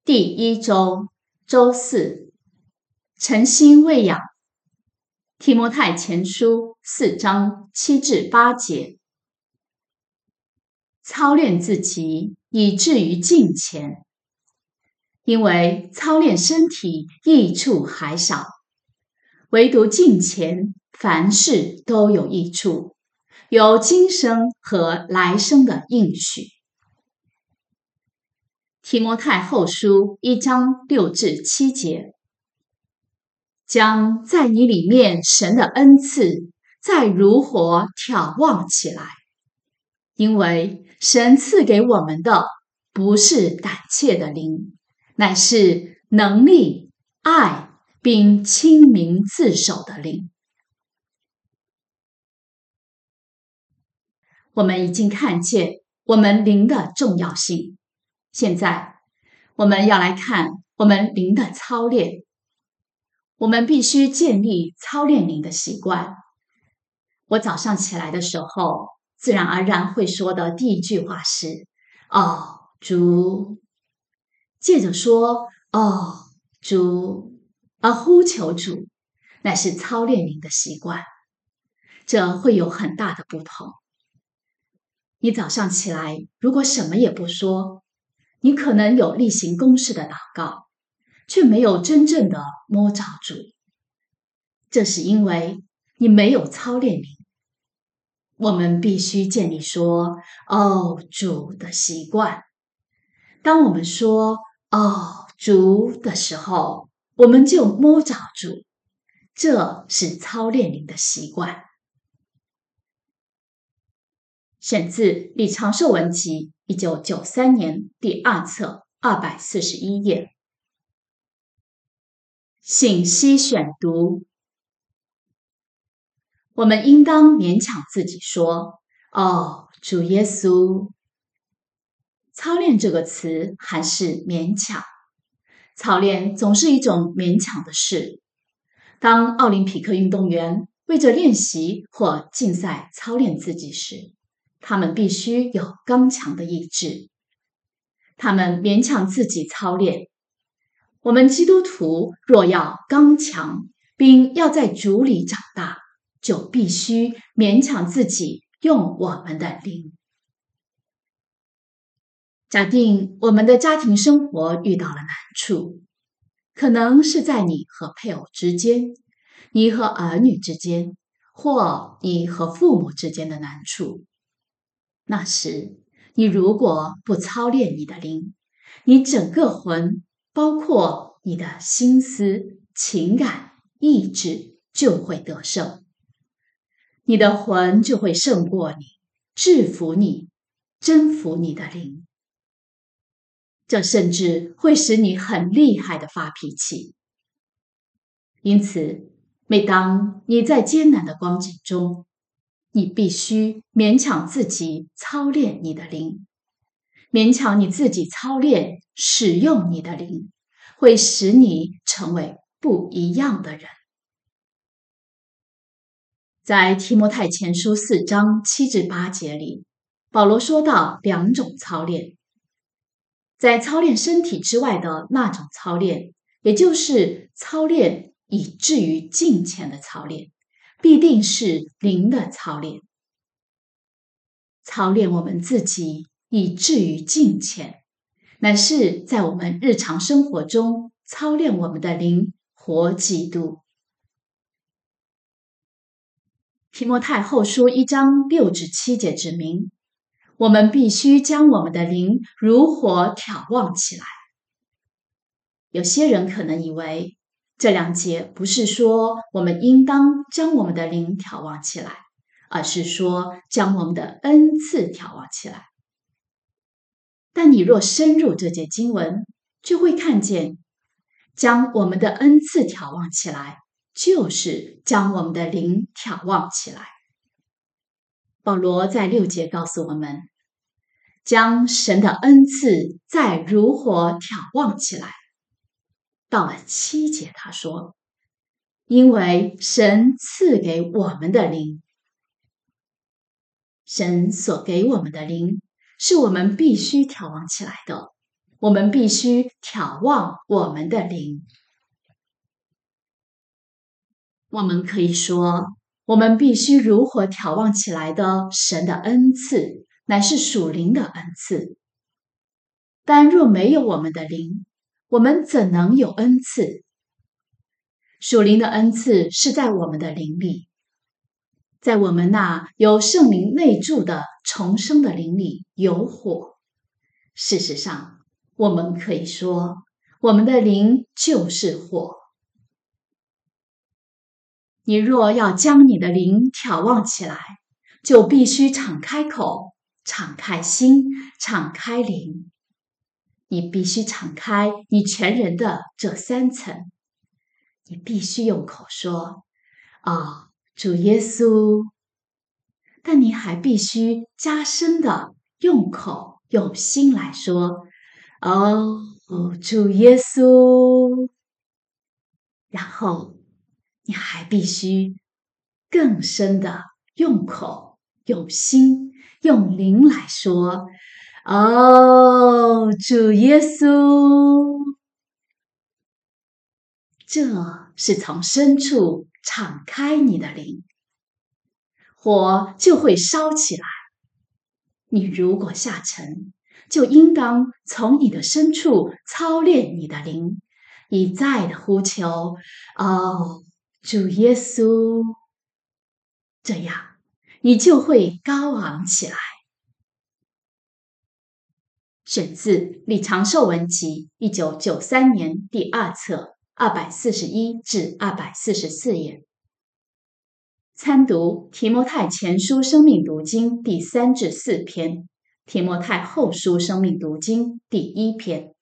第一周，周四，诚心喂养。提摩太前书4章7至8节，操练自己，以至于敬虔。因为操练身体益处还少，唯独敬虔，凡事都有益处，有今生和来生的应许。提摩太后书1章6至7节，将在你里面神的恩赐再如火挑旺起来，因为神赐给我们的不是胆怯的灵，乃是能力、爱并亲民自守的灵。我们已经看见我们灵的重要性，现在我们要来看我们灵的操练。我们必须建立操练灵的习惯。我早上起来的时候，自然而然会说的第一句话是：哦，主。接着说：哦，主，而呼求主，乃是操练灵的习惯。这会有很大的不同。你早上起来，如果什么也不说，你可能有例行公事的祷告，却没有真正的摸着主。这是因为你没有操练灵。我们必须建立说哦，主的习惯。当我们说哦，主的时候，我们就摸着主，这是操练灵的习惯。选自《李长寿文集》1993年第2册241页。信息选读。我们应当勉强自己说：哦，主耶稣。操练这个词还是勉强。操练总是一种勉强的事。当奥林匹克运动员为着练习或竞赛操练自己时，他们必须有刚强的意志。他们勉强自己操练。我们基督徒若要刚强，并要在主里长大，就必须勉强自己用我们的灵。假定我们的家庭生活遇到了难处，可能是在你和配偶之间，你和儿女之间，或你和父母之间的难处。那时，你如果不操练你的灵，你整个魂，包括你的心思、情感、意志，就会得胜。你的魂就会胜过你，制服你，征服你的灵。这甚至会使你很厉害的发脾气。因此，每当你在艰难的光景中，你必须勉强自己操练你的灵，勉强你自己操练使用你的灵，会使你成为不一样的人。在提摩太前书4章7至8节里，保罗说到2种操练。在操练身体之外的那种操练，也就是操练以至于敬虔的操练，必定是灵的操练。操练我们自己以至于敬虔，乃是在我们日常生活中操练我们的灵，活基督。提摩太后书1章6至7节指明，我们必须将我们的灵如火挑旺起来。有些人可能以为这2节不是说我们应当将我们的灵挑旺起来，而是说将我们的恩赐挑旺起来。但你若深入这节经文，就会看见将我们的恩赐挑旺起来，就是将我们的灵挑旺起来。保罗在6节告诉我们，将神的恩赐再如火挑旺起来。到了7节，他说，因为神赐给我们的灵，神所给我们的灵，是我们必须挑旺起来的， 我们必须眺望我们的灵。我们可以说，我们必须如何眺望起来的神的恩赐，乃是属灵的恩赐。但若没有我们的灵，我们怎能有恩赐？属灵的恩赐是在我们的灵里，在我们那有圣灵内住的重生的灵里有火。事实上，我们可以说，我们的灵就是火。你若要将你的灵眺望起来，就必须敞开口，敞开心，敞开灵。你必须敞开你全人的这3层。你必须用口说：“哦，主耶稣。”但你还必须加深的用口用心来说：“哦，主耶稣。”然后你还必须更深的用口、用心、用灵来说：“哦，主耶稣。”这是从深处敞开你的灵，火就会烧起来。你如果下沉，就应当从你的深处操练你的灵，一再的呼求：“哦，主耶稣。”这样，你就会高昂起来。选自《李长寿文集》1993年第2册241至244页。参读提摩太前书生命读经第3至4篇，提摩太后书生命读经第1篇。